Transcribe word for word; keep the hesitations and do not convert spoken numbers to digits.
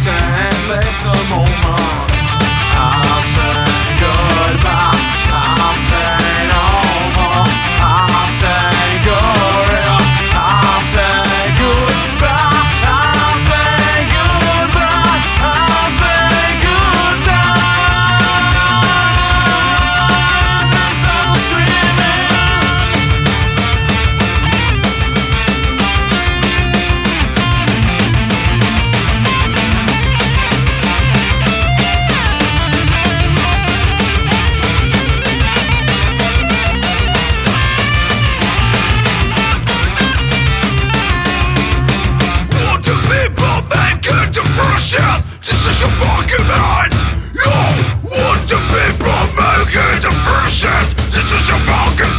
and live the moment. I'll say goodbye, I'll say no more. I'll say goodbye, I'll say goodbye, I'll say goodbye, I'll say goodbye. This I'm streaming. Want to people make it to fruition? This is your fucking mind. Yo, want to people make it to fruition? This is your fucking